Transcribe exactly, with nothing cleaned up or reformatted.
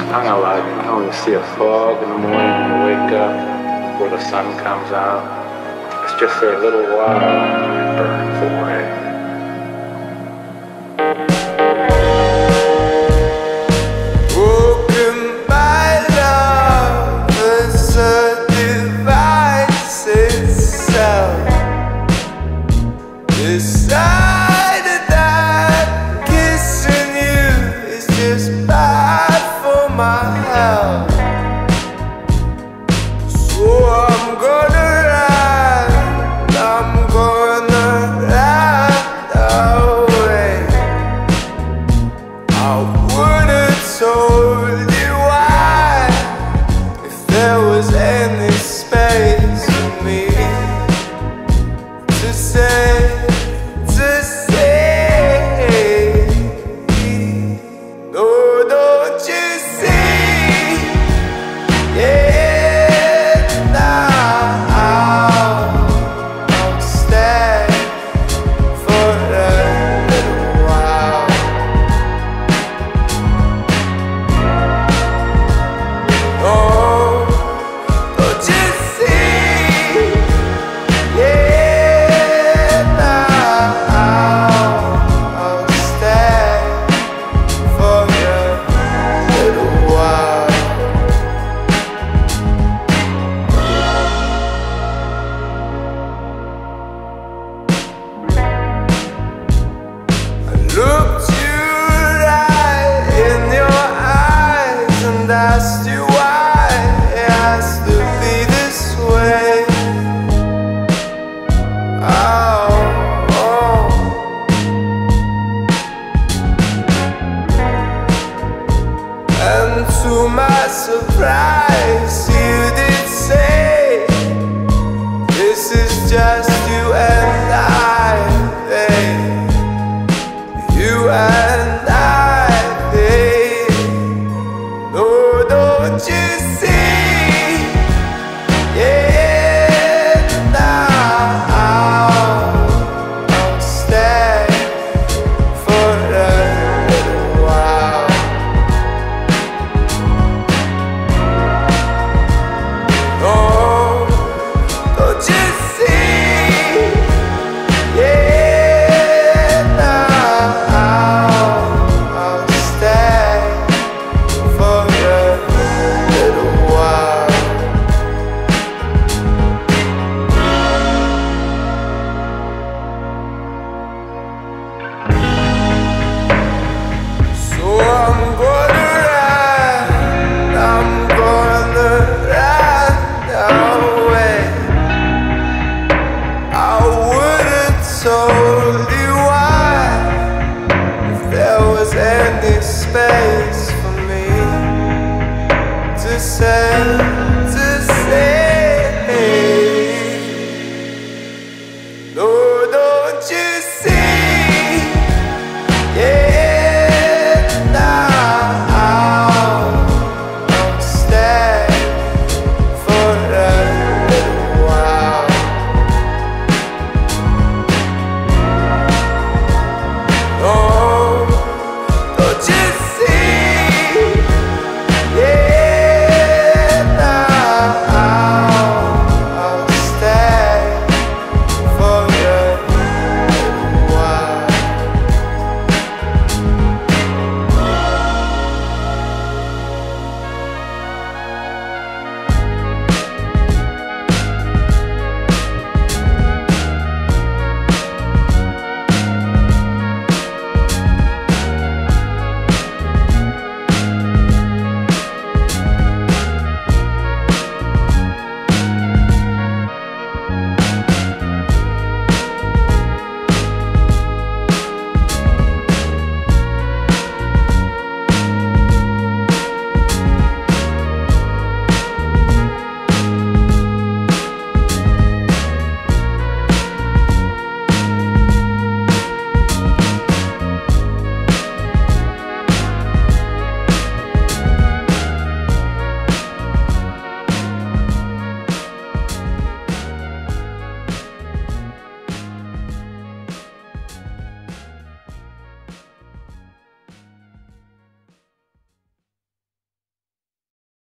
kind of like, you know, when you see a fog in the morning when you wake up before the sun comes out. It's just for a little while and it burns away. Broken by love as a device itself. Decided that kissing you is just bad for my health. So I'm gonna run, I'm gonna run away. I would've told you why if there was any space for me to say, to say. No, don't you see? Yeah, now I'll stay for a little while. No, don't you see? Yeah, now I'll stay for a little while. I looked you right in your eyes and asked you why it has to be this way. Oh, oh. And to my surprise, you did say, this is just you and I, babe. You and I, babe. No, don't you see? Yeah, now I'll stay for a little while. No, don't you see? Yeah, now I'll stay for a little while. So I'm gonna run, I'm gonna run away. I would've told you why if there was any space for me to say.